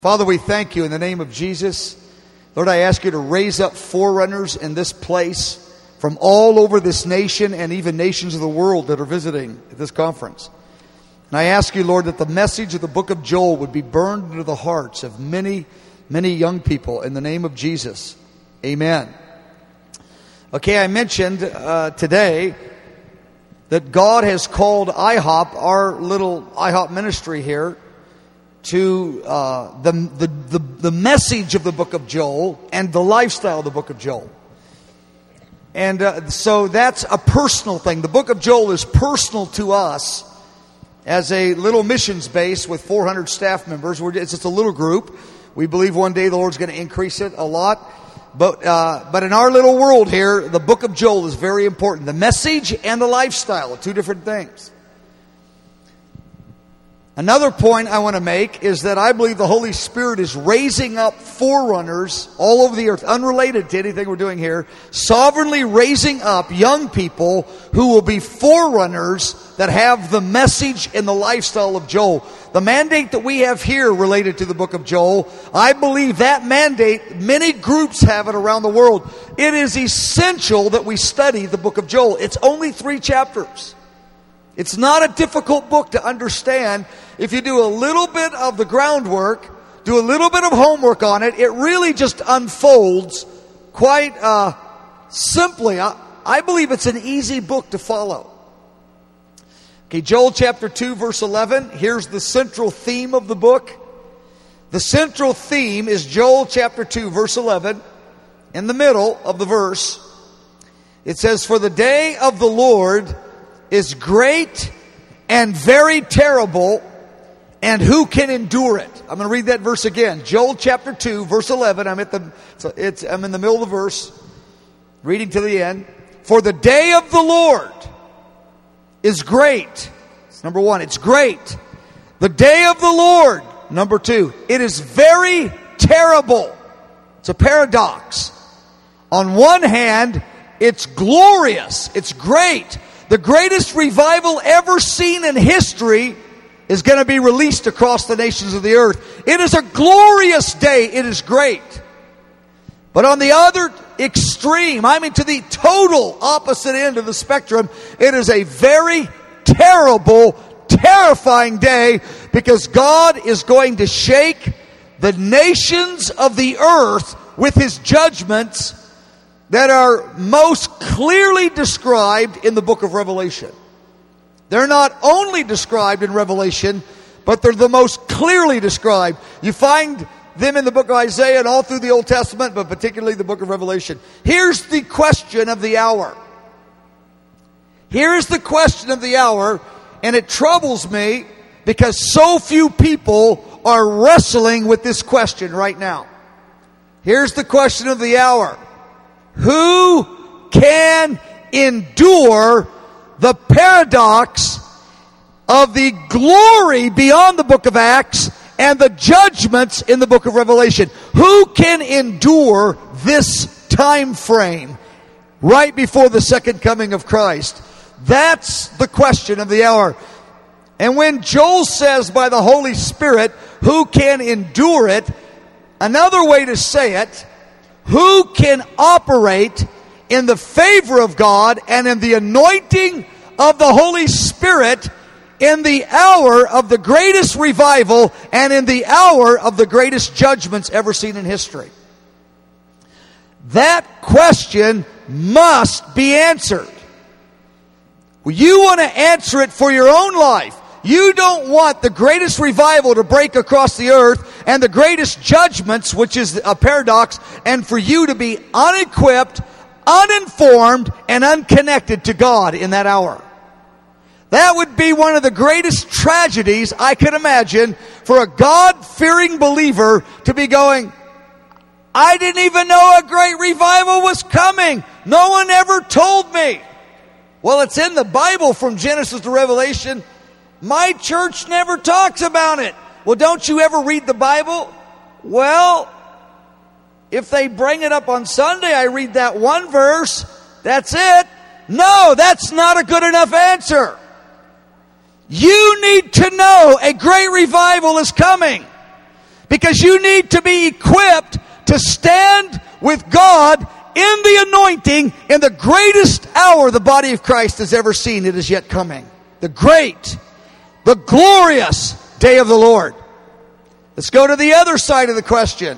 Father, we thank you in the name of Jesus. Lord, I ask you to raise up forerunners in this place from all over this nation and even nations of the world that are visiting at this conference. And I ask you, Lord, that the message of the book of Joel would be burned into the hearts of many, many young people in the name of Jesus. Amen. Okay, I mentioned today that God has called IHOP, our little IHOP ministry here, to the message of the book of Joel and the lifestyle of the book of Joel. And so that's a personal thing. The book of Joel is personal to us as a little missions base with 400 staff members. It's just a little group. We believe one day the Lord's going to increase it a lot. But in our little world here, the book of Joel is very important. The message and the lifestyle are two different things. Another point I want to make is that I believe the Holy Spirit is raising up forerunners all over the earth, unrelated to anything we're doing here, sovereignly raising up young people who will be forerunners that have the message and the lifestyle of Joel. The mandate that we have here related to the book of Joel, I believe that mandate, many groups have it around the world. It is essential that we study the book of Joel. It's only 3 chapters. It's not a difficult book to understand. If you do a little bit of the groundwork, do a little bit of homework on it, it really just unfolds quite simply. I believe it's an easy book to follow. Okay, Joel chapter 2, verse 11. Here's the central theme of the book. The central theme is Joel chapter 2, verse 11. In the middle of the verse, it says, "For the day of the Lord is great and very terrible, and who can endure it?" I'm going to read that verse again. Joel chapter 2, verse 11. I'm in the middle of the verse, reading to the end. "For the day of the Lord is great." It's number 1, it's great. The day of the Lord, number 2, it is very terrible. It's a paradox. On one hand, it's glorious. It's great. The greatest revival ever seen in history is going to be released across the nations of the earth. It is a glorious day. It is great. But on the other extreme, to the total opposite end of the spectrum, it is a very terrible, terrifying day, because God is going to shake the nations of the earth with His judgments that are most clearly described in the book of Revelation. They're not only described in Revelation, but they're the most clearly described. You find them in the book of Isaiah and all through the Old Testament, but particularly the book of Revelation. Here's the question of the hour. Here is the question of the hour, and it troubles me because so few people are wrestling with this question right now. Here's the question of the hour. Who can endure the paradox of the glory beyond the book of Acts and the judgments in the book of Revelation? Who can endure this time frame right before the second coming of Christ? That's the question of the hour. And when Joel says by the Holy Spirit, who can endure it, another way to say it, who can operate in the favor of God and in the anointing of the Holy Spirit in the hour of the greatest revival and in the hour of the greatest judgments ever seen in history? That question must be answered. You want to answer it for your own life. You don't want the greatest revival to break across the earth and the greatest judgments, which is a paradox, and for you to be unequipped, uninformed, and unconnected to God in that hour. That would be one of the greatest tragedies I could imagine for a God-fearing believer to be going, I didn't even know a great revival was coming. No one ever told me. Well, it's in the Bible from Genesis to Revelation. My church never talks about it. Well, don't you ever read the Bible? Well, if they bring it up on Sunday, I read that one verse. That's it. No, that's not a good enough answer. You need to know a great revival is coming. Because you need to be equipped to stand with God in the anointing in the greatest hour the body of Christ has ever seen. It is yet coming. The great, the glorious day of the Lord. Let's go to the other side of the question.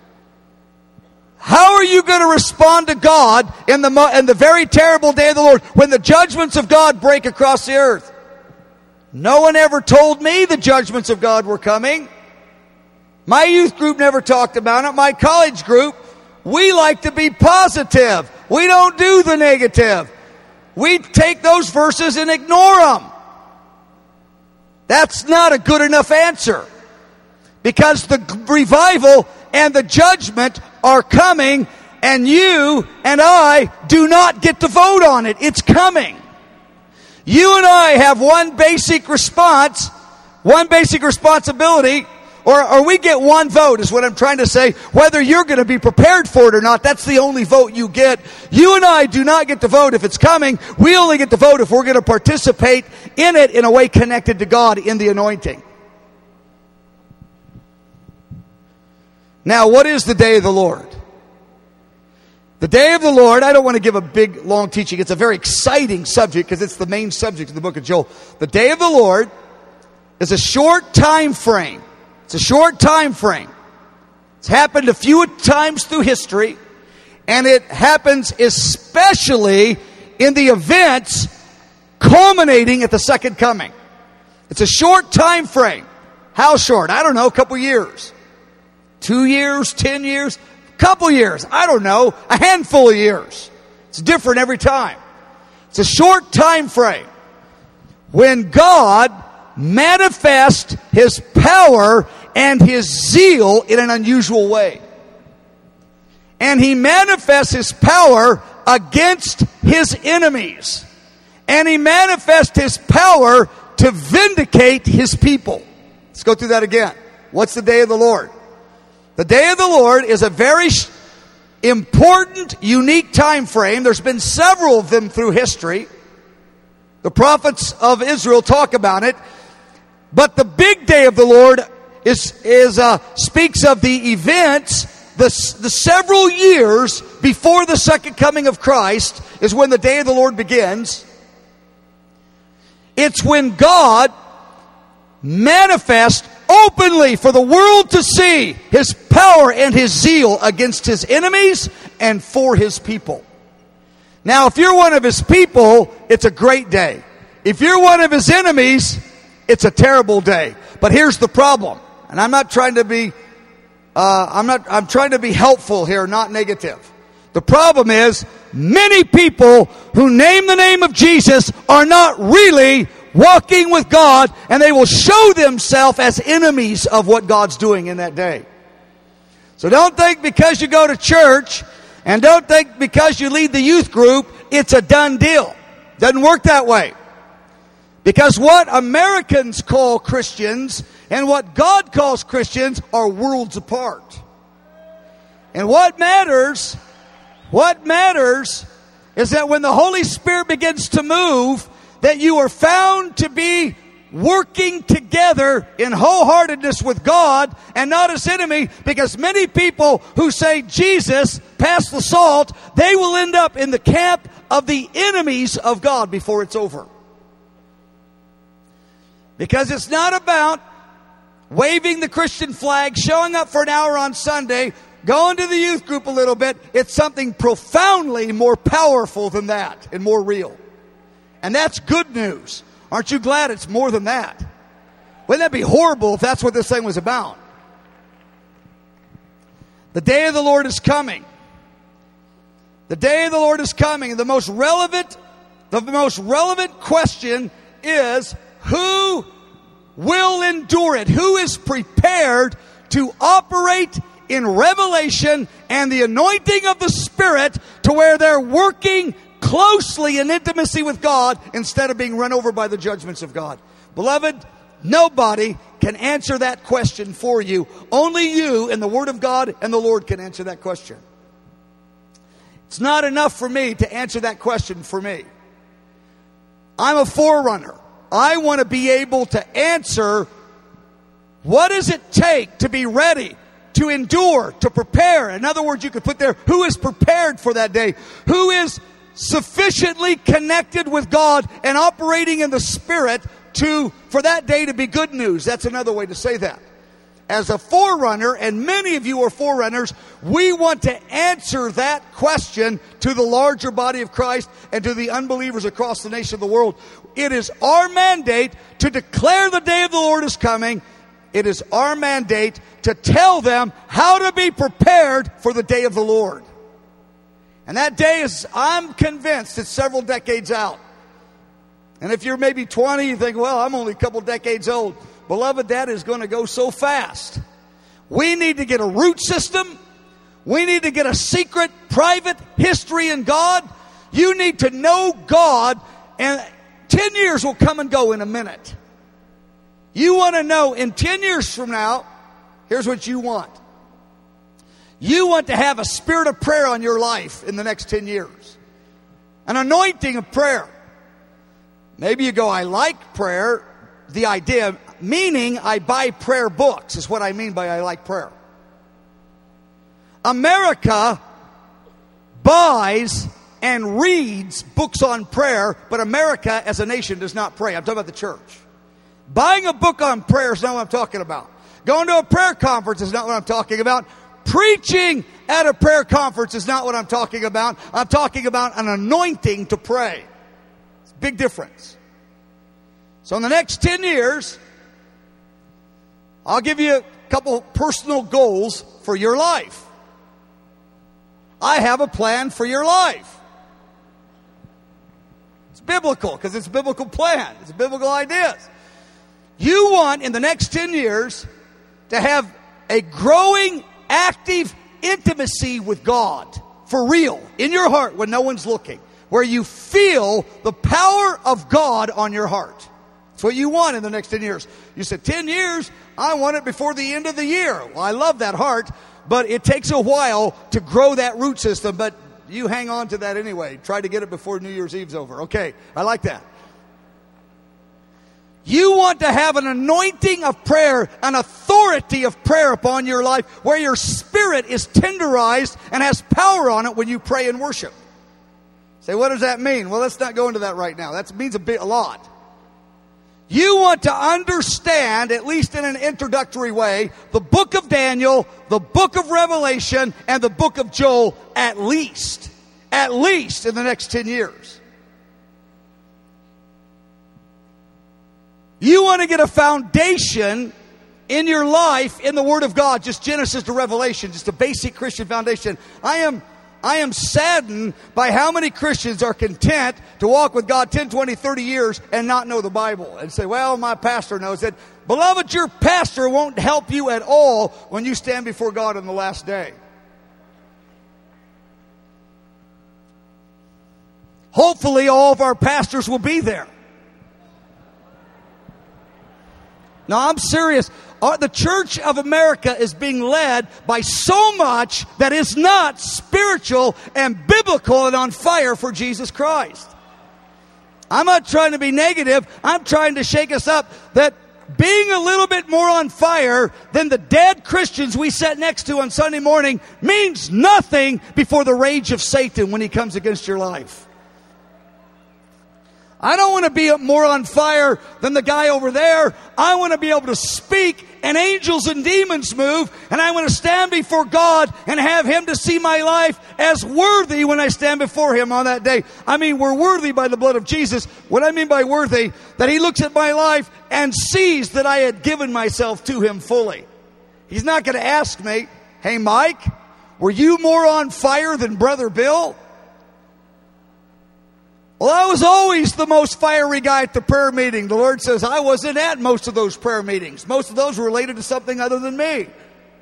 How are you going to respond to God in the very terrible day of the Lord when the judgments of God break across the earth? No one ever told me the judgments of God were coming. My youth group never talked about it. My college group, we like to be positive. We don't do the negative. We take those verses and ignore them. That's not a good enough answer. Because the revival and the judgment are coming, and you and I do not get to vote on it. It's coming. You and I have one basic response, one basic responsibility, or we get one vote is what I'm trying to say. Whether you're going to be prepared for it or not, that's the only vote you get. You and I do not get to vote if it's coming. We only get to vote if we're going to participate in it in a way connected to God in the anointing. Now, what is the day of the Lord? The day of the Lord, I don't want to give a big, long teaching. It's a very exciting subject because it's the main subject of the book of Joel. The day of the Lord is a short time frame. It's a short time frame. It's happened a few times through history, and it happens especially in the events culminating at the second coming. It's a short time frame. How short? I don't know, a couple years. 2 years, 10 years, couple years, I don't know, a handful of years. It's different every time. It's a short time frame when God manifests His power and His zeal in an unusual way. And He manifests His power against His enemies. And He manifests His power to vindicate His people. Let's go through that again. What's the day of the Lord? The day of the Lord is a very important, unique time frame. There's been several of them through history. The prophets of Israel talk about it. But the big day of the Lord speaks of the events, the several years before the second coming of Christ is when the day of the Lord begins. It's when God manifests openly for the world to see His power and His zeal against His enemies and for His people. Now, if you're one of His people, it's a great day. If you're one of His enemies, it's a terrible day. But here's the problem, and I'm not trying to be, I'm trying to be helpful here, not negative. The problem is, many people who name the name of Jesus are not really walking with God, and they will show themselves as enemies of what God's doing in that day. So don't think because you go to church, and don't think because you lead the youth group, it's a done deal. Doesn't work that way. Because what Americans call Christians and what God calls Christians are worlds apart. And what matters is that when the Holy Spirit begins to move, that you are found to be working together in wholeheartedness with God and not as enemy, because many people who say Jesus, pass the salt, they will end up in the camp of the enemies of God before it's over. Because it's not about waving the Christian flag, showing up for an hour on Sunday, going to the youth group a little bit. It's something profoundly more powerful than that and more real. And that's good news. Aren't you glad it's more than that? Wouldn't that be horrible if that's what this thing was about? The day of the Lord is coming. The day of the Lord is coming. And the most relevant question is, who will endure it? Who is prepared to operate in revelation and the anointing of the Spirit to where they're working closely in intimacy with God instead of being run over by the judgments of God? Beloved, nobody can answer that question for you. Only you and the Word of God and the Lord can answer that question. It's not enough for me to answer that question for me. I'm a forerunner. I want to be able to answer What does it take to be ready, to endure, to prepare? In other words, you could put there, who is prepared for that day? Who is sufficiently connected with God and operating in the Spirit for that day to be good news? That's another way to say that. As a forerunner, and many of you are forerunners, we want to answer that question to the larger body of Christ and to the unbelievers across the nation of the world. It is our mandate to declare the day of the Lord is coming. It is our mandate to tell them how to be prepared for the day of the Lord. And that day is, I'm convinced, it's several decades out. And if you're maybe 20, you think, well, I'm only a couple decades old. Beloved, that is going to go so fast. We need to get a root system. We need to get a secret, private history in God. You need to know God, and 10 years will come and go in a minute. You want to know in 10 years from now, here's what you want. You want to have a spirit of prayer on your life in the next 10 years. An anointing of prayer. Maybe you go, I like prayer. The idea, meaning I buy prayer books, is what I mean by I like prayer. America buys and reads books on prayer, but America as a nation does not pray. I'm talking about the church. Buying a book on prayer is not what I'm talking about. Going to a prayer conference is not what I'm talking about. Preaching at a prayer conference is not what I'm talking about. I'm talking about an anointing to pray. It's a big difference. So in the next 10 years, I'll give you a couple personal goals for your life. I have a plan for your life. It's biblical because it's a biblical plan. It's biblical ideas. You want in the next 10 years to have a growing, active intimacy with God. For real. In your heart when no one's looking. Where you feel the power of God on your heart. That's what you want in the next 10 years. You said, 10 years? I want it before the end of the year. Well, I love that heart, but it takes a while to grow that root system, but you hang on to that anyway. Try to get it before New Year's Eve's over. Okay, I like that. You want to have an anointing of prayer, an authority of prayer upon your life, where your spirit is tenderized and has power on it when you pray and worship. Say, what does that mean? Well, let's not go into that right now. That means a lot. You want to understand, at least in an introductory way, the book of Daniel, the book of Revelation, and the book of Joel at least in the next 10 years. You want to get a foundation in your life in the Word of God, just Genesis to Revelation, just a basic Christian foundation. I am saddened by how many Christians are content to walk with God 10, 20, 30 years and not know the Bible. And say, well, my pastor knows it. Beloved, your pastor won't help you at all when you stand before God on the last day. Hopefully all of our pastors will be there. Now, I'm serious. The Church of America is being led by so much that is not spiritual and biblical and on fire for Jesus Christ. I'm not trying to be negative. I'm trying to shake us up that being a little bit more on fire than the dead Christians we sat next to on Sunday morning means nothing before the rage of Satan when he comes against your life. I don't want to be more on fire than the guy over there. I want to be able to speak and angels and demons move, and I want to stand before God and have Him to see my life as worthy when I stand before Him on that day. I mean, we're worthy by the blood of Jesus. What I mean by worthy, that He looks at my life and sees that I had given myself to Him fully. He's not going to ask me, hey, Mike, were you more on fire than Brother Bill? Well, I was always the most fiery guy at the prayer meeting. The Lord says I wasn't at most of those prayer meetings. Most of those were related to something other than me.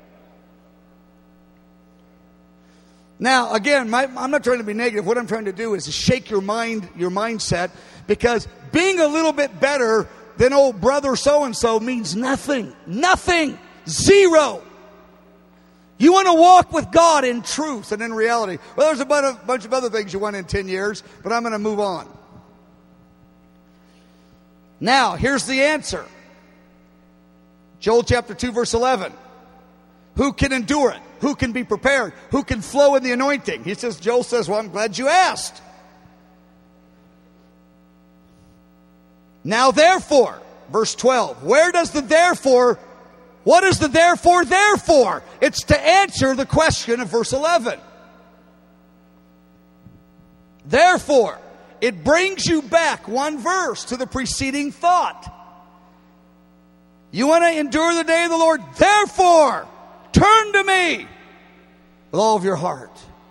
Now, again, I'm not trying to be negative. What I'm trying to do is to shake your mindset, because being a little bit better than old brother so-and-so means nothing. Nothing. Zero. You want to walk with God in truth and in reality. Well, there's a bunch of other things you want in 10 years, but I'm going to move on. Now, here's the answer. Joel chapter 2 verse 11. Who can endure it? Who can be prepared? Who can flow in the anointing? Joel says, well, I'm glad you asked. Now therefore, verse 12, what is the therefore therefore? It's to answer the question of verse 11. Therefore, it brings you back one verse to the preceding thought. You want to endure the day of the Lord? Therefore, turn to me with all of your heart.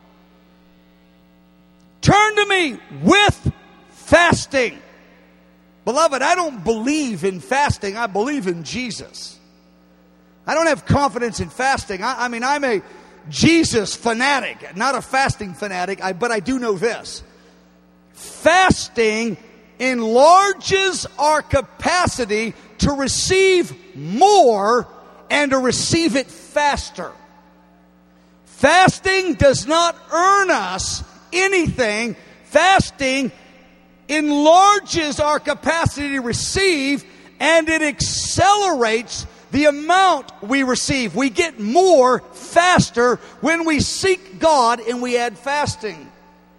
Turn to me with fasting. Beloved, I don't believe in fasting. I believe in Jesus. I don't have confidence in fasting. I'm a Jesus fanatic, not a fasting fanatic, but I do know this. Fasting enlarges our capacity to receive more and to receive it faster. Fasting does not earn us anything. Fasting enlarges our capacity to receive, and it accelerates the amount we receive. We get more faster when we seek God and we add fasting.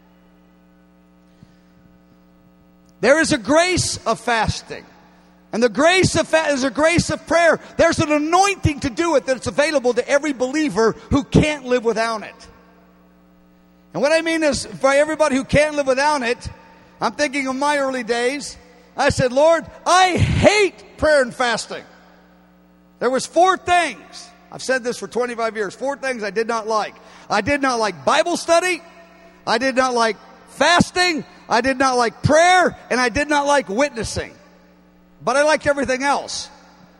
There is a grace of fasting. And the grace of is a grace of prayer. There's an anointing to do it that's available to every believer who can't live without it. And what I mean is, for everybody who can't live without it, I'm thinking of my early days. I said, Lord, I hate prayer and fasting. There was 4 things. I've said this for 25 years. 4 things I did not like. I did not like Bible study. I did not like fasting. I did not like prayer. And I did not like witnessing. But I liked everything else.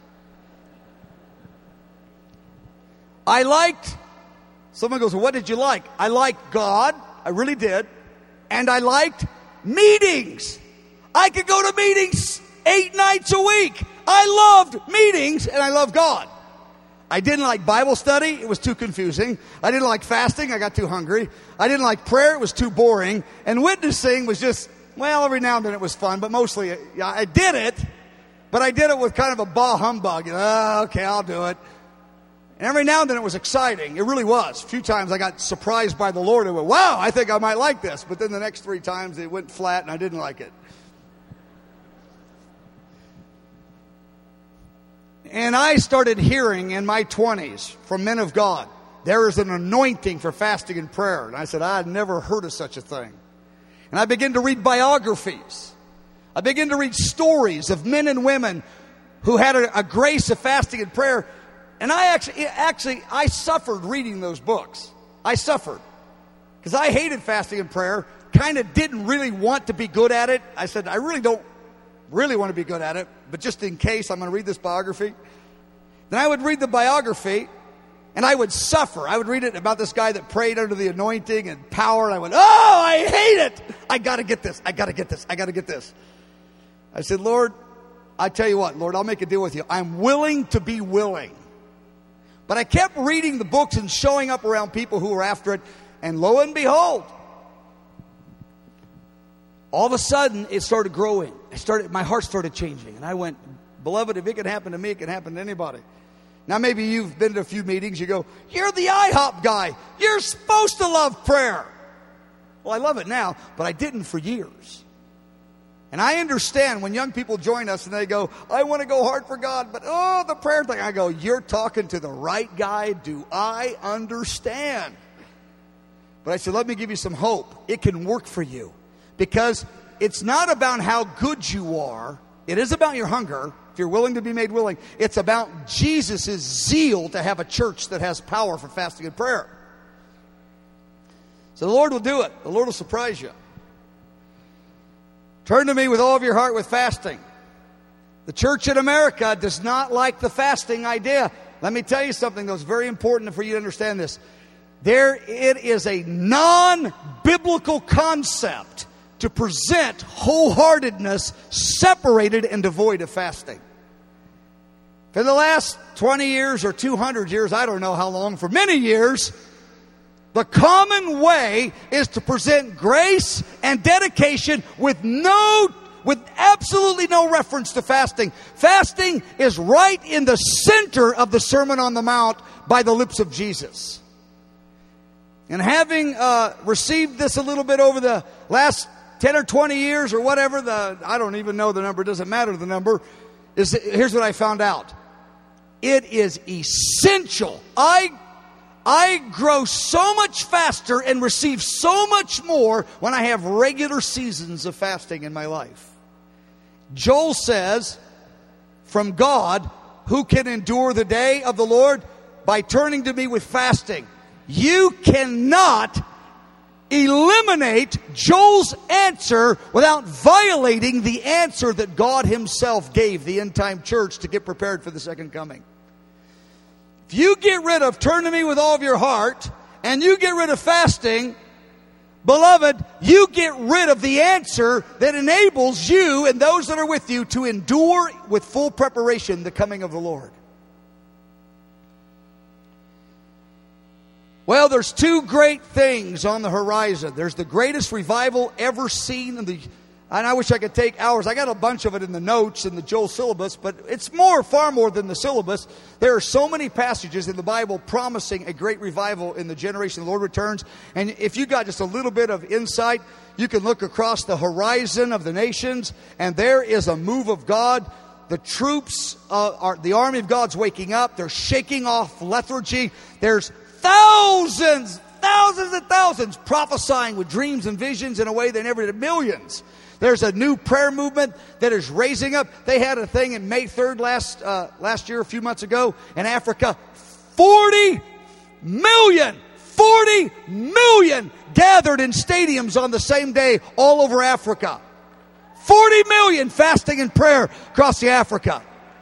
Someone goes, well, what did you like? I liked God. I really did. And I liked meetings. I could go to meetings 8 nights a week. I loved meetings and I loved God. I didn't like Bible study. It was too confusing. I didn't like fasting. I got too hungry. I didn't like prayer. It was too boring. And witnessing was just, well, every now and then it was fun, but mostly I did it, but I did it with kind of a bah humbug. Okay, I'll do it. And every now and then it was exciting. It really was. A few times I got surprised by the Lord and went, wow, I think I might like this. But then the next 3 times it went flat and I didn't like it. And I started hearing in my 20s from men of God, there is an anointing for fasting and prayer. And I said, I had never heard of such a thing. And I began to read biographies. I began to read stories of men and women who had a grace of fasting and prayer. And I suffered reading those books. I suffered. Because I hated fasting and prayer. Kind of didn't really want to be good at it. I said, I really don't really want to be good at it, but just in case, I'm going to read this biography. Then I would read the biography, and I would suffer. I would read it about this guy that prayed under the anointing and power, and I went, oh, I hate it. I got to get this. I got to get this. I got to get this. I said, Lord, I tell you what, Lord, I'll make a deal with you. I'm willing to be willing. But I kept reading the books and showing up around people who were after it, and lo and behold, all of a sudden, it started growing. My heart started changing. And I went, beloved, if it can happen to me, it can happen to anybody. Now, maybe you've been to a few meetings. You go, you're the IHOP guy. You're supposed to love prayer. Well, I love it now, but I didn't for years. And I understand when young people join us and they go, I want to go hard for God, but the prayer thing. I go, you're talking to the right guy. Do I understand? But I said, let me give you some hope. It can work for you. Because it's not about how good you are. It is about your hunger, if you're willing to be made willing. It's about Jesus' zeal to have a church that has power for fasting and prayer. So the Lord will do it. The Lord will surprise you. Turn to me with all of your heart with fasting. The church in America does not like the fasting idea. Let me tell you something that's very important for you to understand this. It is a non-biblical concept to present wholeheartedness separated and devoid of fasting. For the last 20 years or 200 years, I don't know how long, for many years, the common way is to present grace and dedication with no with absolutely no reference to fasting. Fasting is right in the center of the Sermon on the Mount by the lips of Jesus. And having received this a little bit over the last 10 or 20 years or whatever, I don't even know the number, it doesn't matter the number, here's what I found out. It is essential. I grow so much faster and receive so much more when I have regular seasons of fasting in my life. Joel says, from God, who can endure the day of the Lord? By turning to me with fasting. You cannot eliminate Joel's answer without violating the answer that God himself gave the end-time church to get prepared for the second coming. If you get rid of turn to me with all of your heart, and you get rid of fasting, beloved, you get rid of the answer that enables you and those that are with you to endure with full preparation the coming of the Lord. Well, there's two great things on the horizon. There's the greatest revival ever seen and I wish I could take hours. I got a bunch of it in the notes in the Joel syllabus, but it's far more than the syllabus. There are so many passages in the Bible promising a great revival in the generation the Lord returns. And if you got just a little bit of insight, you can look across the horizon of the nations, and there is a move of God. The troops, the army of God's waking up. They're shaking off lethargy. There's thousands and thousands prophesying with dreams and visions in a way they never did. Millions. There's a new prayer movement that is raising up. They had a thing in May 3rd last year, a few months ago, in Africa. 40 million gathered in stadiums on the same day all over Africa. 40 million fasting and prayer across the Africa.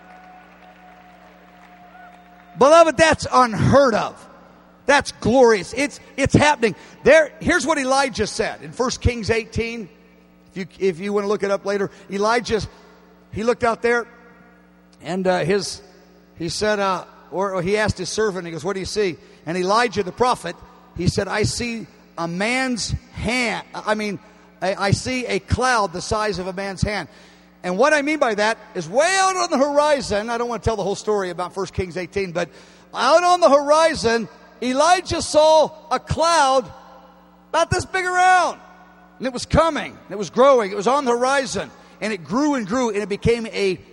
Beloved, that's unheard of. That's glorious. It's happening. Here's what Elijah said in 1 Kings 18. If you want to look it up later, Elijah, he looked out there, and he said, or he asked his servant, he goes, what do you see? And Elijah the prophet, he said, I see a man's hand. I see a cloud the size of a man's hand. And what I mean by that is way out on the horizon. I don't want to tell the whole story about 1 Kings 18, but out on the horizon, Elijah saw a cloud about this big around. And it was coming. It was growing. It was on the horizon. And it grew and grew. And it became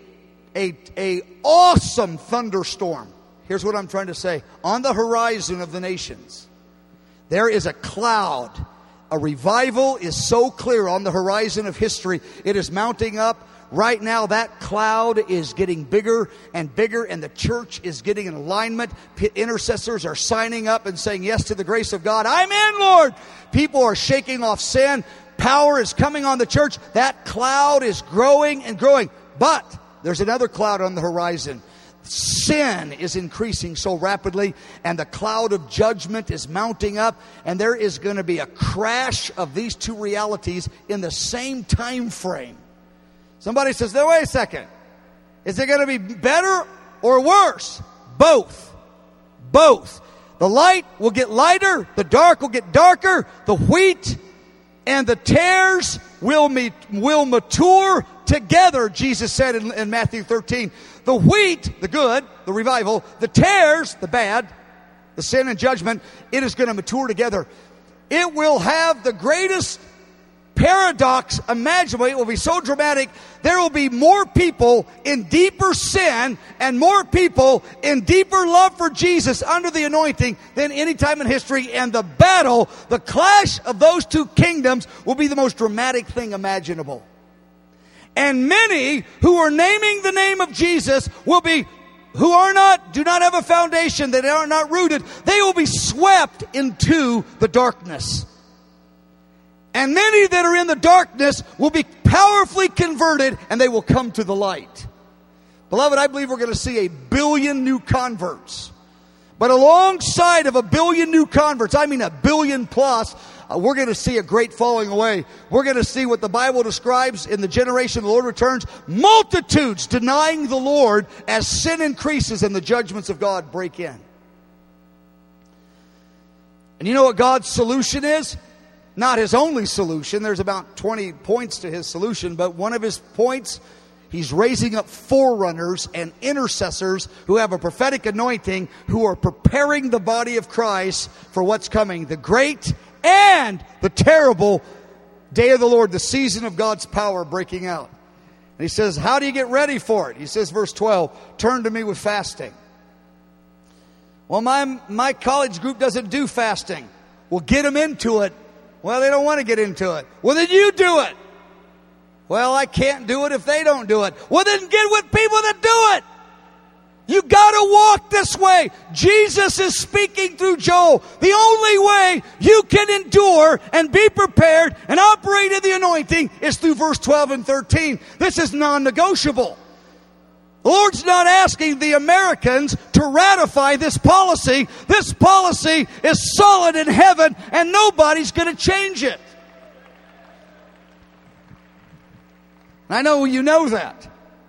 a awesome thunderstorm. Here's what I'm trying to say. On the horizon of the nations, there is a cloud. A revival is so clear on the horizon of history. It is mounting up. Right now, that cloud is getting bigger and bigger, and the church is getting in alignment. Intercessors are signing up and saying yes to the grace of God. I'm in, Lord. People are shaking off sin. Power is coming on the church. That cloud is growing and growing. But there's another cloud on the horizon. Sin is increasing so rapidly, and the cloud of judgment is mounting up, and there is going to be a crash of these two realities in the same time frame. Somebody says, no, wait a second. Is it going to be better or worse? Both. Both. The light will get lighter. The dark will get darker. The wheat and the tares will mature together, Jesus said in Matthew 13. The wheat, the good, the revival, the tares, the bad, the sin and judgment, it is going to mature together. It will have the greatest paradox imaginable. It will be so dramatic. There will be more people in deeper sin and more people in deeper love for Jesus under the anointing than any time in history. And the battle, the clash of those two kingdoms will be the most dramatic thing imaginable. And many who are naming the name of Jesus will be, do not have a foundation, that are not rooted, they will be swept into the darkness. And many that are in the darkness will be powerfully converted, and they will come to the light. Beloved, I believe we're going to see 1 billion new converts. But alongside of 1 billion new converts, I mean 1 billion plus, we're going to see a great falling away. We're going to see what the Bible describes in the generation the Lord returns. Multitudes denying the Lord as sin increases and the judgments of God break in. And you know what God's solution is? not his only solution. There's about 20 points to his solution, but one of his points, he's raising up forerunners and intercessors who have a prophetic anointing, who are preparing the body of Christ for what's coming, the great and the terrible day of the Lord, the season of God's power breaking out. And he says, how do you get ready for it? He says, verse 12, turn to me with fasting. Well, my college group doesn't do fasting. Well, get them into it. Well, they don't want to get into it. Well, then you do it. Well, I can't do it if they don't do it. Well, then get with people that do it. You got to walk this way. Jesus is speaking through Joel. The only way you can endure and be prepared and operate in the anointing is through verse 12 and 13. This is non-negotiable. The Lord's not asking the Americans to ratify this policy. This policy is solid in heaven, and nobody's going to change it. I know you know that.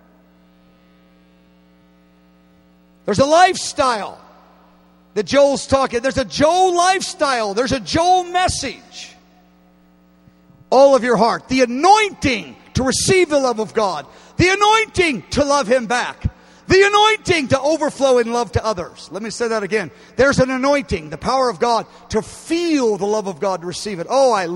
There's a lifestyle that Joel's talking. There's a Joel lifestyle. There's a Joel message. All of your heart. The anointing to receive the love of God. The anointing to love Him back. The anointing to overflow in love to others. Let me say that again. There's an anointing, the power of God, to feel the love of God, to receive it. Oh, I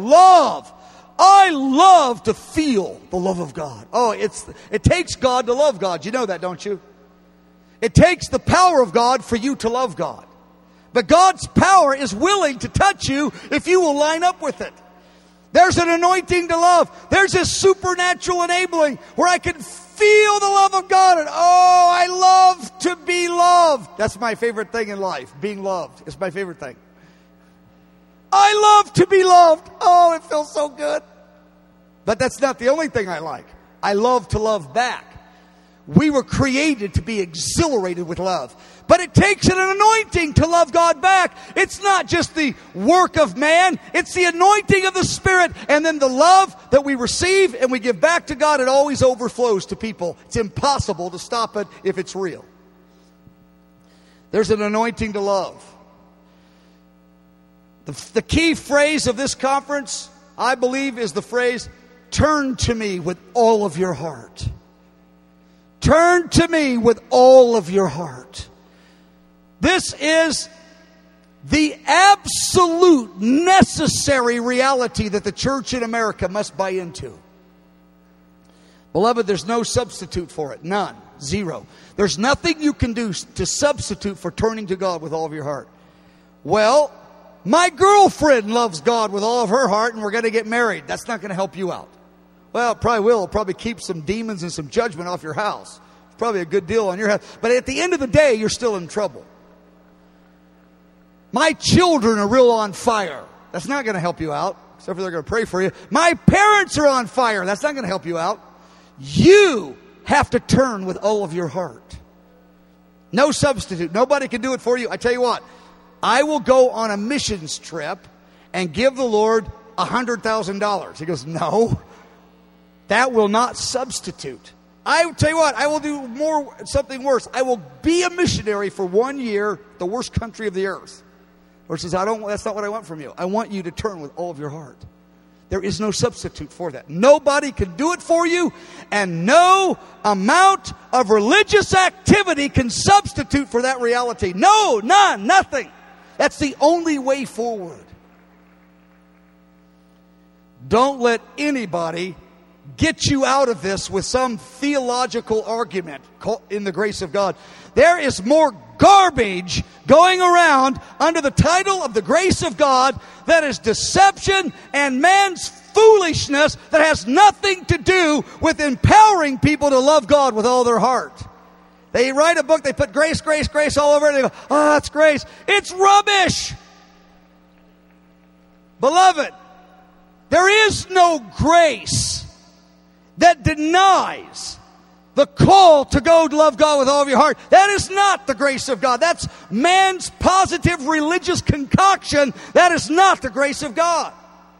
love to feel the love of God. Oh, it takes God to love God. You know that, don't you? It takes the power of God for you to love God. But God's power is willing to touch you if you will line up with it. There's an anointing to love. There's this supernatural enabling where I can feel the love of God. And oh, I love to be loved. That's my favorite thing in life. Being loved is my favorite thing. I love to be loved. Oh, it feels so good. But that's not the only thing I like. I love to love back. We were created to be exhilarated with love. But it takes an anointing to love God back. It's not just the work of man. It's the anointing of the Spirit. And then the love that we receive and we give back to God, it always overflows to people. It's impossible to stop it if it's real. There's an anointing to love. The key phrase of this conference, I believe, is the phrase, turn to me with all of your heart. Turn to me with all of your heart. This is the absolute necessary reality that the church in America must buy into. Beloved, there's no substitute for it. None. Zero. There's nothing you can do to substitute for turning to God with all of your heart. Well, my girlfriend loves God with all of her heart and we're going to get married. That's not going to help you out. Well, it probably will. It'll probably keep some demons and some judgment off your house. It's probably a good deal on your house. But at the end of the day, you're still in trouble. My children are real on fire. That's not going to help you out. Except for they're going to pray for you. My parents are on fire. That's not going to help you out. You have to turn with all of your heart. No substitute. Nobody can do it for you. I tell you what. I will go on a missions trip and give the Lord $100,000. He goes, no. That will not substitute. I will tell you what, I will do something worse. I will be a missionary for 1 year, the worst country of the earth. Lord says, that's not what I want from you. I want you to turn with all of your heart. There is no substitute for that. Nobody can do it for you, and no amount of religious activity can substitute for that reality. No, none, nothing. That's the only way forward. Don't let anybody get you out of this with some theological argument in the grace of God. There is more garbage going around under the title of the grace of God that is deception and man's foolishness that has nothing to do with empowering people to love God with all their heart. They write a book, they put grace, grace, grace all over it, and they go, oh, that's grace. It's rubbish. Beloved, there is no grace that denies the call to go love God with all of your heart. That is not the grace of God. That's man's positive religious concoction. That is not the grace of God.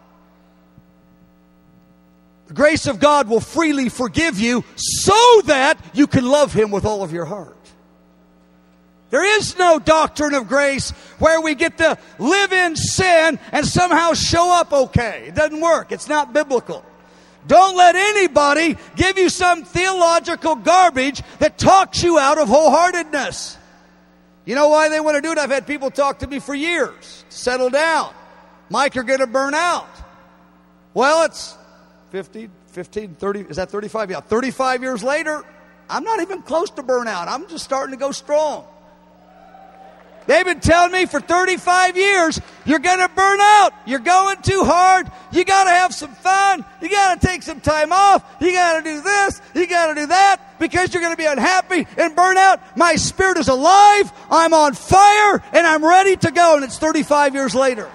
The grace of God will freely forgive you so that you can love Him with all of your heart. There is no doctrine of grace where we get to live in sin and somehow show up okay. It doesn't work. It's not biblical. Don't let anybody give you some theological garbage that talks you out of wholeheartedness. You know why they want to do it? I've had people talk to me for years. Settle down. Mike, you're going to burn out. Well, it's 15, 30, is that 35? Yeah, 35 years later, I'm not even close to burnout. I'm just starting to go strong. They've been telling me for 35 years, you're going to burn out. You're going too hard. You got to have some fun. You got to take some time off. You got to do this. You got to do that because you're going to be unhappy and burn out. My spirit is alive. I'm on fire and I'm ready to go. And it's 35 years later.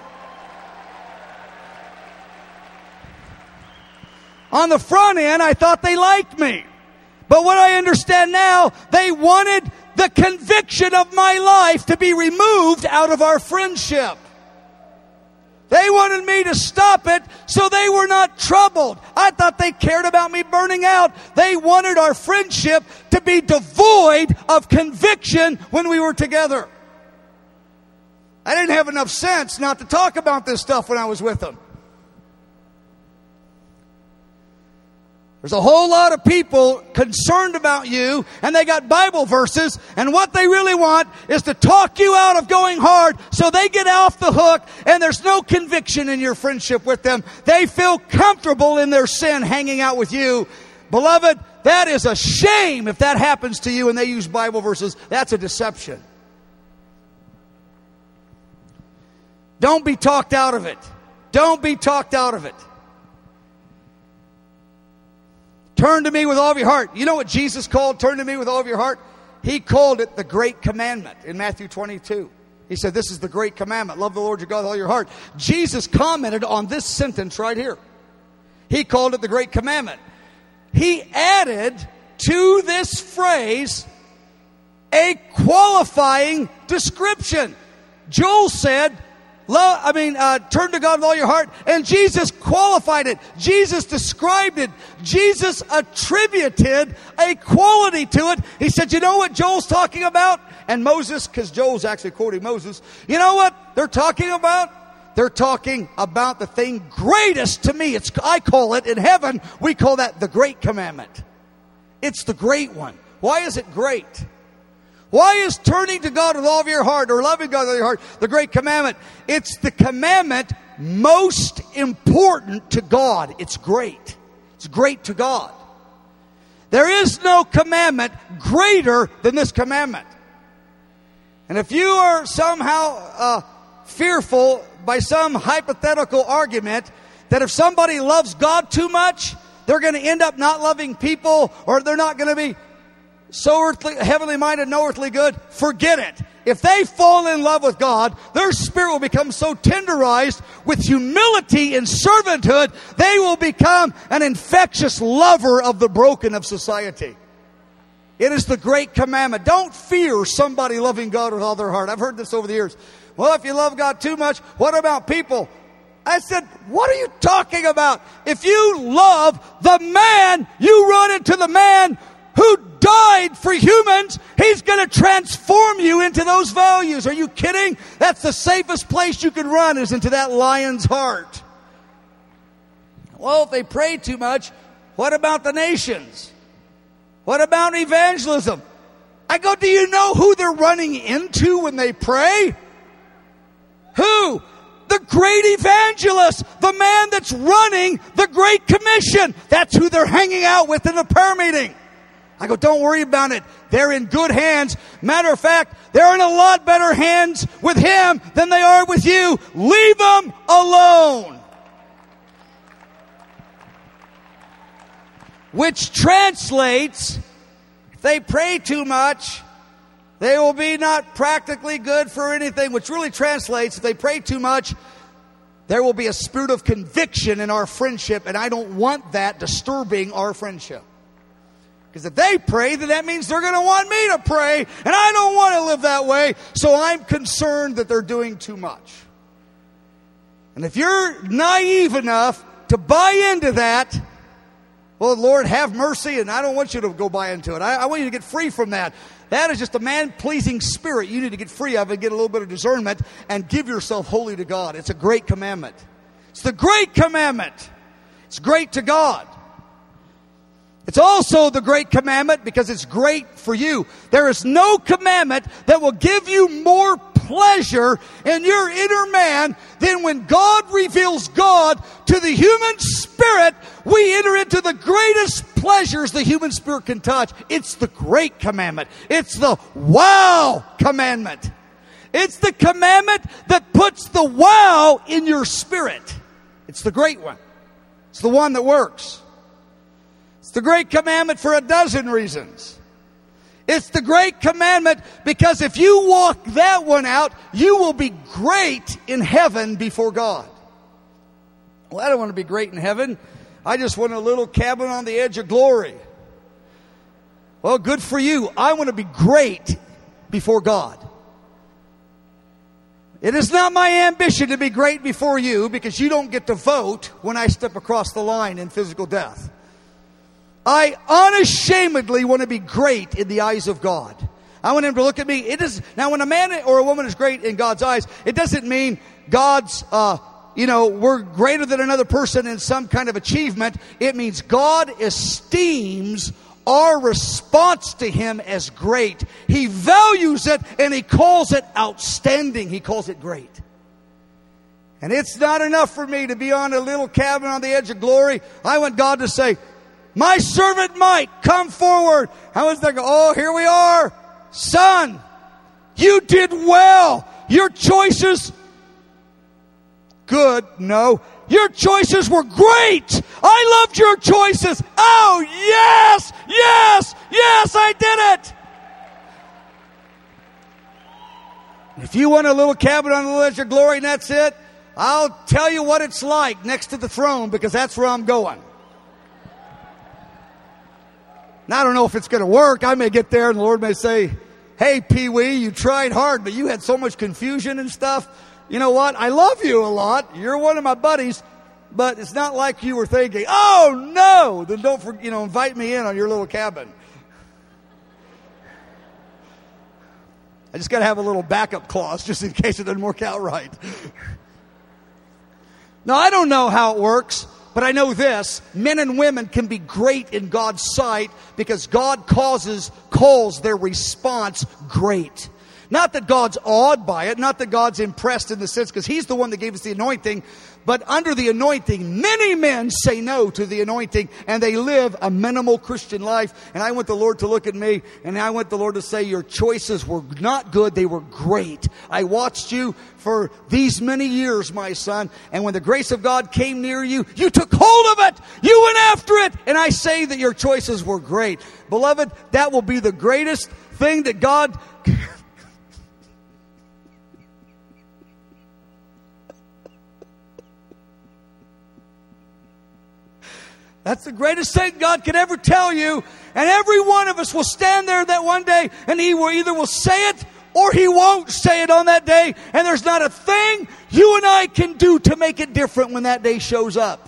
On the front end, I thought they liked me. But what I understand now, they wanted the conviction of my life to be removed out of our friendship. They wanted me to stop it so they were not troubled. I thought they cared about me burning out. They wanted our friendship to be devoid of conviction when we were together. I didn't have enough sense not to talk about this stuff when I was with them. There's a whole lot of people concerned about you, and they got Bible verses, and what they really want is to talk you out of going hard so they get off the hook, and there's no conviction in your friendship with them. They feel comfortable in their sin hanging out with you. Beloved, that is a shame if that happens to you and they use Bible verses. That's a deception. Don't be talked out of it. Don't be talked out of it. Turn to me with all of your heart. You know what Jesus called turn to me with all of your heart? He called it the great commandment in Matthew 22. He said, this is the great commandment. Love the Lord your God with all your heart. Jesus commented on this sentence right here. He called it the great commandment. He added to this phrase a qualifying description. Joel said, turn to God with all your heart. And Jesus qualified it. Jesus described it. Jesus attributed a quality to it. He said, you know what Joel's talking about? And Moses, because Joel's actually quoting Moses. You know what they're talking about? They're talking about the thing greatest to me. I call it in heaven, we call that the great commandment. It's the great one. Why is it great? Why is turning to God with all of your heart or loving God with all your heart the great commandment? It's the commandment most important to God. It's great. It's great to God. There is no commandment greater than this commandment. And if you are somehow fearful by some hypothetical argument that if somebody loves God too much, they're going to end up not loving people, or they're not going to be so earthly, heavenly minded, no earthly good, forget it. If they fall in love with God, their spirit will become so tenderized with humility and servanthood, they will become an infectious lover of the broken of society. It is the great commandment. Don't fear somebody loving God with all their heart. I've heard this over the years. Well, if you love God too much, what about people? I said, what are you talking about? If you love the man, you run into the man who died for humans. He's going to transform you into those values. Are you kidding? That's the safest place you can run, is into that lion's heart. Well, if they pray too much, what about the nations? What about evangelism? I go, do you know who they're running into when they pray? Who? The great evangelist, the man that's running the Great Commission. That's who they're hanging out with in the prayer meeting. I go, don't worry about it. They're in good hands. Matter of fact, they're in a lot better hands with him than they are with you. Leave them alone. Which translates, if they pray too much, they will be not practically good for anything. Which really translates, if they pray too much, there will be a spirit of conviction in our friendship, and I don't want that disturbing our friendship. Because if they pray, then that means they're going to want me to pray, and I don't want to live that way, so I'm concerned that they're doing too much. And if you're naive enough to buy into that, well, Lord, have mercy, and I don't want you to go buy into it. I want you to get free from that. That is just a man-pleasing spirit you need to get free of and get a little bit of discernment and give yourself wholly to God. It's a great commandment. It's the great commandment. It's great to God. It's also the great commandment because it's great for you. There is no commandment that will give you more pleasure in your inner man than when God reveals God to the human spirit. We enter into the greatest pleasures the human spirit can touch. It's the great commandment. It's the wow commandment. It's the commandment that puts the wow in your spirit. It's the great one. It's the one that works. It's the great commandment for a dozen reasons. It's the great commandment because if you walk that one out, you will be great in heaven before God. Well, I don't want to be great in heaven. I just want a little cabin on the edge of glory. Well, good for you. I want to be great before God. It is not my ambition to be great before you because you don't get to vote when I step across the line in physical death. I unashamedly want to be great in the eyes of God. I want Him to look at me. Now, when a man or a woman is great in God's eyes, it doesn't mean God's, we're greater than another person in some kind of achievement. It means God esteems our response to Him as great. He values it and He calls it outstanding. He calls it great. And it's not enough for me to be on a little cabin on the edge of glory. I want God to say, my servant Mike, come forward. I was thinking, oh, here we are. Son, you did well. Your choices, good, no. Your choices were great. I loved your choices. Oh, yes, yes, yes, I did it. If you want a little cabin on the edge of glory and that's it, I'll tell you what it's like next to the throne because that's where I'm going. Now, I don't know if it's going to work. I may get there and the Lord may say, hey, Pee-wee, you tried hard, but you had so much confusion and stuff. You know what? I love you a lot. You're one of my buddies, but it's not like you were thinking, oh, no, then don't invite me in on your little cabin. I just got to have a little backup clause just in case it doesn't work out right. Now, I don't know how it works. But I know this, men and women can be great in God's sight because God calls their response great. Not that God's awed by it, not that God's impressed in the sense, because He's the one that gave us the anointing. But under the anointing, many men say no to the anointing and they live a minimal Christian life. And I want the Lord to look at me and I want the Lord to say, your choices were not good, they were great. I watched you for these many years, my son. And when the grace of God came near you, you took hold of it. You went after it. And I say that your choices were great. Beloved, that will be the greatest thing that God... That's the greatest thing God could ever tell you. And every one of us will stand there that one day and He will either will say it or He won't say it on that day. And there's not a thing you and I can do to make it different when that day shows up.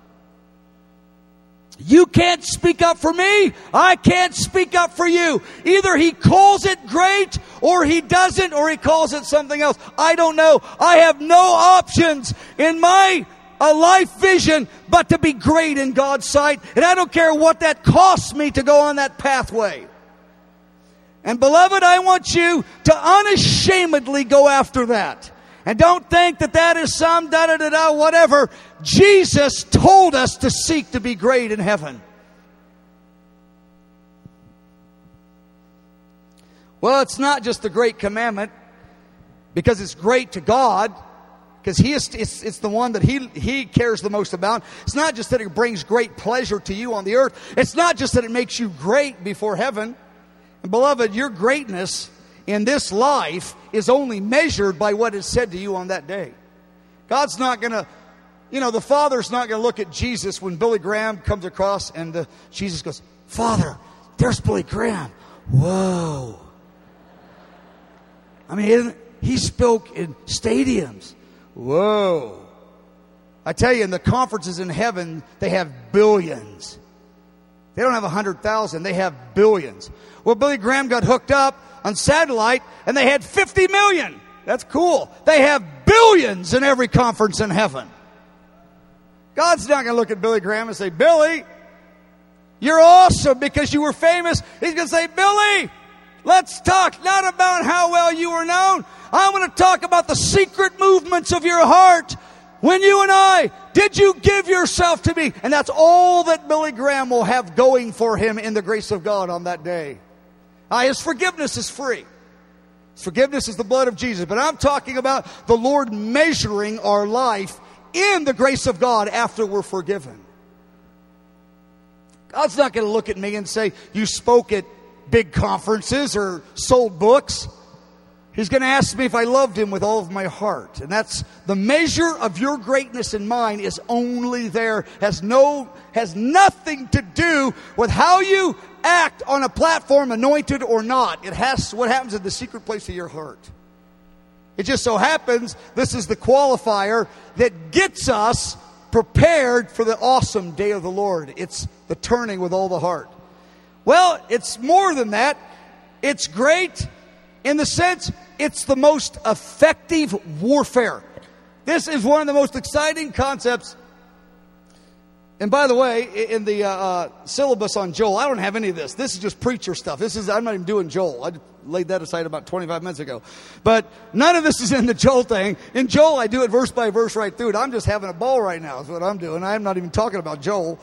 You can't speak up for me. I can't speak up for you. Either He calls it great or He doesn't, or He calls it something else. I don't know. I have no options in my life vision but to be great in God's sight. And I don't care what that costs me to go on that pathway. And beloved, I want you to unashamedly go after that. And don't think that that is some da-da-da-da, whatever. Jesus told us to seek to be great in heaven. Well, it's not just the great commandment because it's great to God. Because it's the one that he cares the most about. It's not just that it brings great pleasure to you on the earth. It's not just that it makes you great before heaven. And beloved, your greatness in this life is only measured by what is said to you on that day. God's not going to, the Father's not going to look at Jesus when Billy Graham comes across and Jesus goes, Father, there's Billy Graham. Whoa. I mean, he spoke in stadiums. Whoa. I tell you, in the conferences in heaven, they have billions. They don't have 100,000. They have billions. Well, Billy Graham got hooked up on satellite, and they had 50 million. That's cool. They have billions in every conference in heaven. God's not going to look at Billy Graham and say, Billy, you're awesome because you were famous. He's going to say, Billy, let's talk not about how well you were known. I want to talk about the secret movements of your heart. When you and I, did you give yourself to me? And that's all that Billy Graham will have going for him in the grace of God on that day. His forgiveness is free. His forgiveness is the blood of Jesus. But I'm talking about the Lord measuring our life in the grace of God after we're forgiven. God's not going to look at me and say, you spoke at big conferences or sold books. He's going to ask me if I loved him with all of my heart. And that's the measure of your greatness and mine is only there. Has nothing to do with how you act on a platform, anointed or not. It has what happens in the secret place of your heart. It just so happens this is the qualifier that gets us prepared for the awesome day of the Lord. It's the turning with all the heart. Well, it's more than that. It's great in the sense it's the most effective warfare. This is one of the most exciting concepts. And by the way, in the syllabus on Joel, I don't have any of this. This is just preacher stuff. I'm not even doing Joel. I laid that aside about 25 minutes ago. But none of this is in the Joel thing. In Joel, I do it verse by verse right through it. I'm just having a ball right now is what I'm doing. I'm not even talking about Joel.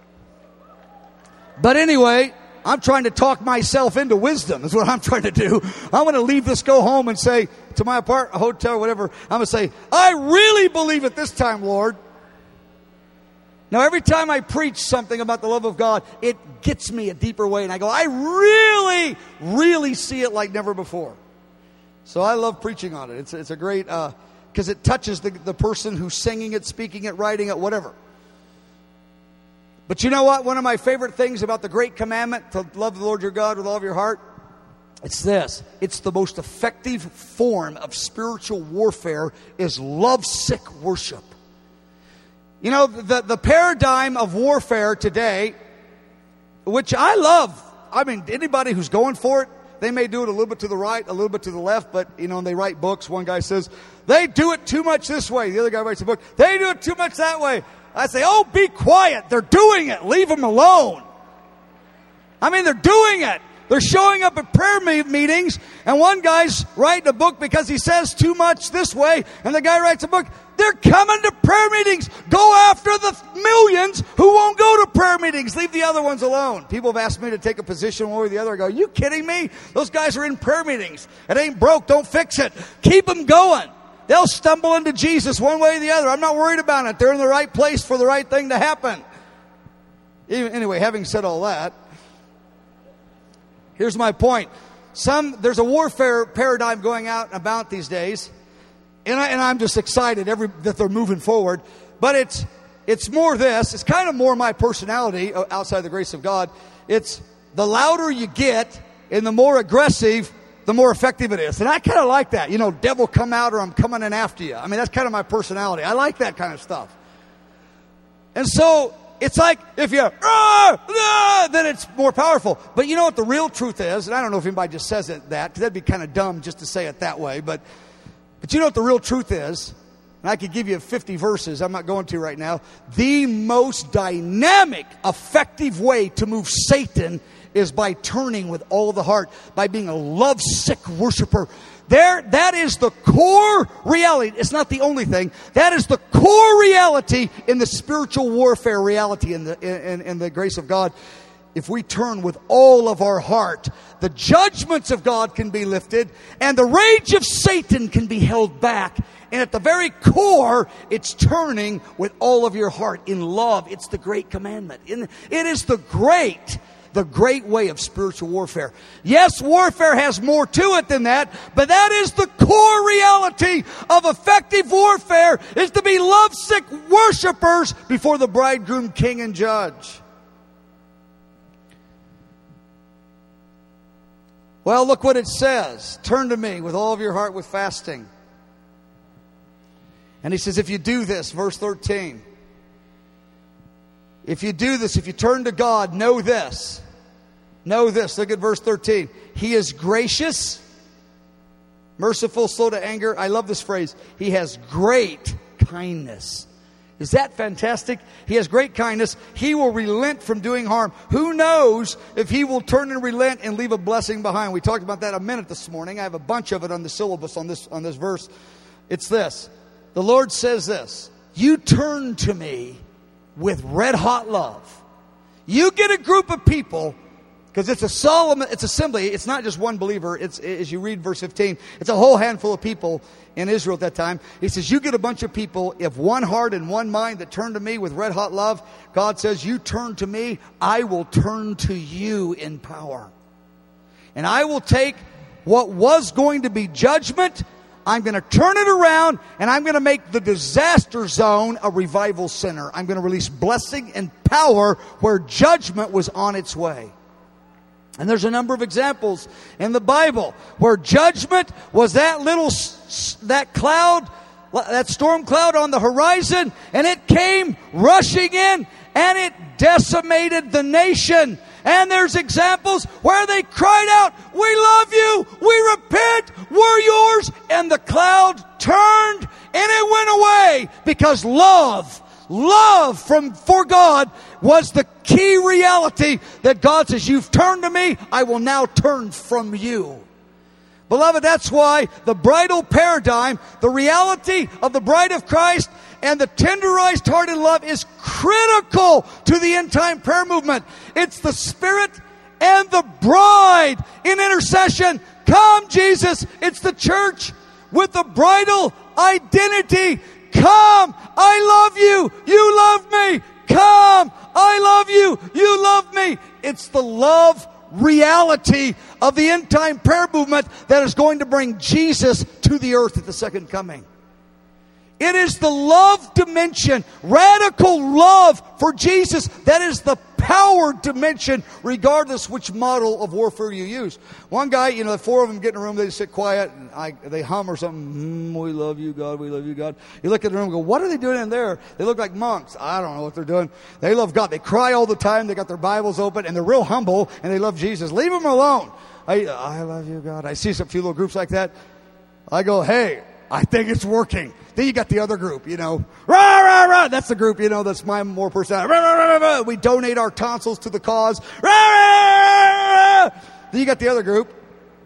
But anyway, I'm trying to talk myself into wisdom is what I'm trying to do. I want to leave this, go home and say to my apartment, hotel, whatever. I'm going to say, I really believe it this time, Lord. Now, every time I preach something about the love of God, it gets me a deeper way. And I go, I really, really see it like never before. So I love preaching on it. It's a great, because it touches the person who's singing it, speaking it, writing it, whatever. But you know what? One of my favorite things about the great commandment to love the Lord your God with all of your heart, it's this. It's the most effective form of spiritual warfare is lovesick worship. You know, the paradigm of warfare today, which I love. I mean, anybody who's going for it, they may do it a little bit to the right, a little bit to the left, but, you know, they write books. One guy says, they do it too much this way. The other guy writes a book, they do it too much that way. I say, oh, be quiet. They're doing it. Leave them alone. I mean, they're doing it. They're showing up at prayer meetings, and one guy's writing a book because he says too much this way, and the guy writes a book. They're coming to prayer meetings. Go after the millions who won't go to prayer meetings. Leave the other ones alone. People have asked me to take a position one way or the other. I go, are you kidding me? Those guys are in prayer meetings. It ain't broke. Don't fix it. Keep them going. They'll stumble into Jesus one way or the other. I'm not worried about it. They're in the right place for the right thing to happen. Anyway, having said all that, here's my point. There's a warfare paradigm going out and about these days. And I'm just excited that they're moving forward. But it's more this. It's kind of more my personality outside the grace of God. It's the louder you get and the more aggressive, the more effective it is. And I kind of like that. You know, devil come out or I'm coming in after you. I mean, that's kind of my personality. I like that kind of stuff. And so it's like if you, then it's more powerful. But you know what the real truth is? And I don't know if anybody just says it that, because that'd be kind of dumb just to say it that way. But you know what the real truth is? And I could give you 50 verses. I'm not going to right now. The most dynamic, effective way to move Satan is by turning with all the heart, by being a lovesick worshiper. That is the core reality. It's not the only thing. That is the core reality in the spiritual warfare reality in the grace of God. If we turn with all of our heart, the judgments of God can be lifted and the rage of Satan can be held back. And at the very core, it's turning with all of your heart in love. It's the great commandment. It is the great way of spiritual warfare. Yes, warfare has more to it than that, but that is the core reality of effective warfare, is to be lovesick worshipers before the bridegroom, king, and judge. Well, look what it says. Turn to me with all of your heart with fasting. And he says, if you do this, verse 13, If you do this, if you turn to God, know this. Know this. Look at verse 13. He is gracious, merciful, slow to anger. I love this phrase. He has great kindness. Is that fantastic? He has great kindness. He will relent from doing harm. Who knows if he will turn and relent and leave a blessing behind? We talked about that a minute this morning. I have a bunch of it on the syllabus on this verse. It's this. The Lord says this. You turn to me with red hot love. You get a group of people, because it's a solemn, it's assembly. It's not just one believer. It's, as you read verse 15, it's a whole handful of people in Israel at that time. He says, you get a bunch of people, if one heart and one mind that turn to me with red hot love. God says, you turn to me, I will turn to you in power. And I will take what was going to be judgment, I'm going to turn it around, and I'm going to make the disaster zone a revival center. I'm going to release blessing and power where judgment was on its way. And there's a number of examples in the Bible where judgment was that little, that cloud, that storm cloud on the horizon, and it came rushing in, and it decimated the nation. And there's examples where they cried out, we love you, we repent, we're yours. And the cloud turned and it went away because love for God was the key reality that God says, you've turned to me, I will now turn from you. Beloved, that's why the bridal paradigm, the reality of the bride of Christ and the tenderized heart and love is critical to the end time prayer movement. It's the Spirit and the bride in intercession. Come, Jesus. It's the church with the bridal identity. Come, I love you. You love me. Come, I love you. You love me. It's the love reality of the end time prayer movement that is going to bring Jesus to the earth at the second coming. It is the love dimension, radical love for Jesus. That is the power dimension, regardless which model of warfare you use. One guy, the four of them get in a room, they sit quiet, and they hum or something. We love you, God, we love you, God. You look at the room and go, what are they doing in there? They look like monks. I don't know what they're doing. They love God. They cry all the time. They got their Bibles open, and they're real humble, and they love Jesus. Leave them alone. I love you, God. I see some few little groups like that. I go, hey, I think it's working. Then you got the other group, rah, rah, rah. That's the group, that's my more personality. Rah, rah, rah, rah. We donate our tonsils to the cause. Rah, rah, rah. Then you got the other group.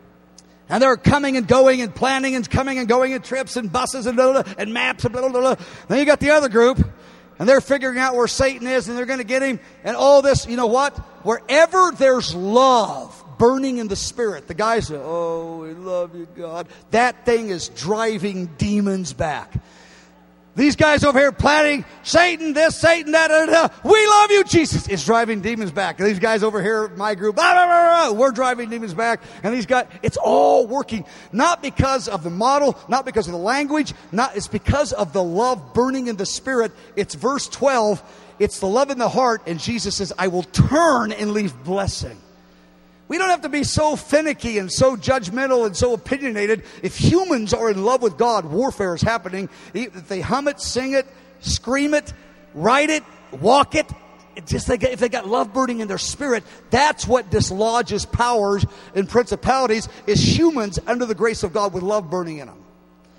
And they're coming and going and planning and coming and going and trips and buses and blah, blah, blah, and maps and blah, blah, blah. Then you got the other group. And they're figuring out where Satan is and they're going to get him. And all this, you know what? Wherever there's love burning in the spirit, the guys say, oh, we love you, God. That thing is driving demons back. These guys over here planning, Satan this, Satan that, we love you, Jesus. It's driving demons back. And these guys over here, my group, blah, blah, blah, blah, we're driving demons back. And these guys, it's all working. Not because of the model, not because of the language, it's because of the love burning in the spirit. It's verse 12. It's the love in the heart. And Jesus says, I will turn and leave blessing. We don't have to be so finicky and so judgmental and so opinionated. If humans are in love with God, warfare is happening. If they hum it, sing it, scream it, write it, walk it, if they got love burning in their spirit, that's what dislodges powers and principalities, is humans under the grace of God with love burning in them.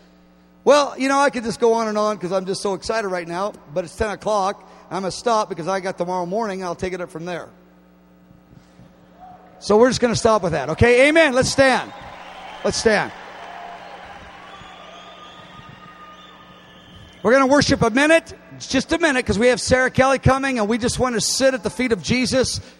Well, I could just go on and on because I'm just so excited right now, but it's 10 o'clock. I'm going to stop because I got tomorrow morning. I'll take it up from there. So we're just going to stop with that. Okay, amen. Let's stand. Let's stand. We're going to worship a minute, just a minute, because we have Sarah Kelly coming, and we just want to sit at the feet of Jesus.